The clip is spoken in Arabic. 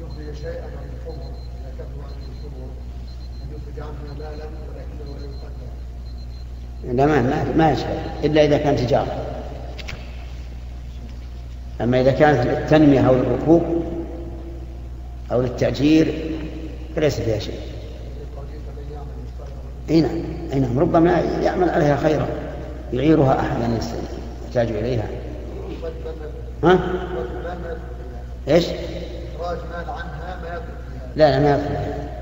يخرج شيئا عن الحمر إذا كفر عن الحمر أن يخرج عنه مالا ولكنه لا يقدر. لا ما يشغل إلا إذا كان تجارة. أما إذا كانت للتنمية أو للركوب أو للتأجير فليس فيها شيء. أي نعم ربما يعمل عليها خيرا يعيرها أحدا يحتاج إليها. ها؟ إيش؟ إخراج مال عنها ما يضر. لا ما يضر.